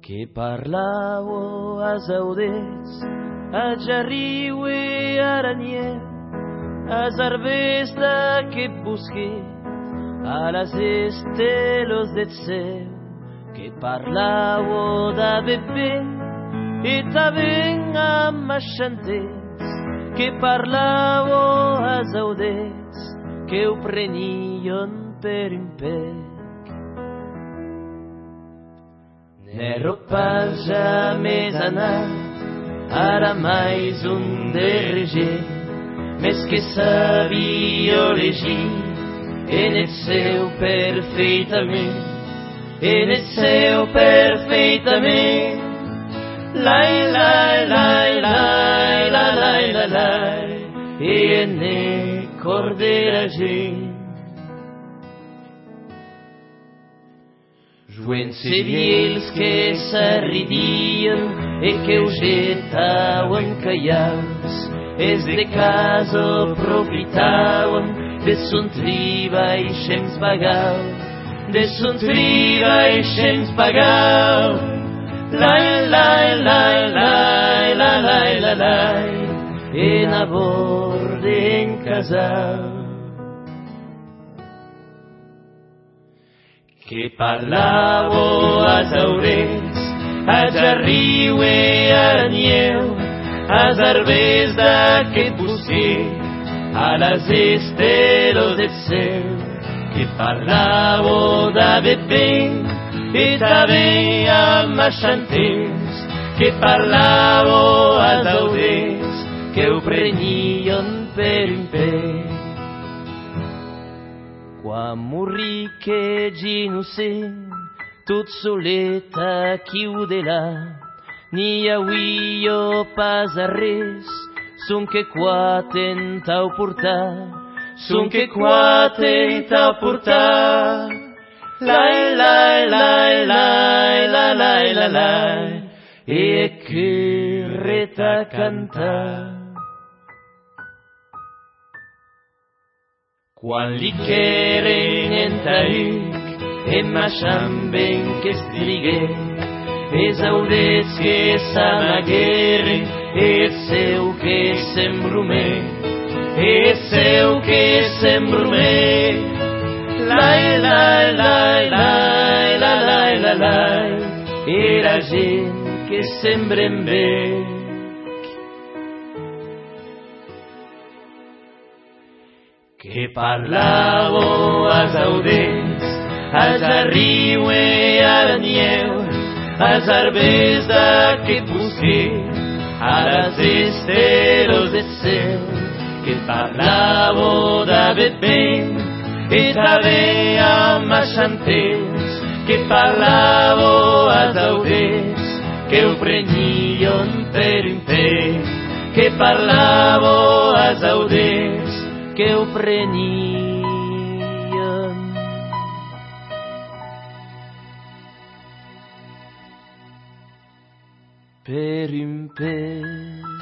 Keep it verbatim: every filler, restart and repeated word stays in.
que parlau as audets, a jarriu e aranier, as arbesta que busquet, a las estelos del céu, que parlau da bebé, e taben amb as xantets, que parlau as audets, que ho prenion per un pec. N'ero pas jamais anat, ara mais un derreger, més que sabia llegir, en el seu perfeitament, en el seu perfeitament. Lai, lai, lai, lai, lai, lai, lai, lai, e en el cor de la gent. Joent-se els que s'arridien e que ho getauen callaus, es de casa aprofitaven de son triba i xems pagau, de son triba i xems pagau. Lai, lai, lai, lai, lai, lai, lai, lai, en aborde en casau. Que parlau as aurets, as arriu e aranieu, as arbes d'aquest bosquet, a les estelos del céu. Que parlau da bebé, e també amb as xantets, que parlau as audets, que ho prenion per un pec. Quan morri que innocent, tot solet aquí ho de là, ni avui jo pas a res, son que quaten t'hau portat, son que quaten t'hau portat. Lai, lai, lai, lai, lai, lai, lai, lai, e que reta cantar. Quan li queren entaüc, e marxan ben que estrigué, es audets que s'amagueren, e el seu que s'embrumé, e el seu que s'embrumé. Lai, lai, lai, lai, lai, lai, lai, lai, era gent que sembren bé. Que parlau as audets, as arriu e aranieu, as arbes d'aquest bosquet, a les estelos del céu. Que parlau da bebé, e també amb as xantets, que parlau as audets, que ho prenion per un pec. Que parlau as audets, que ho prenien per un pec.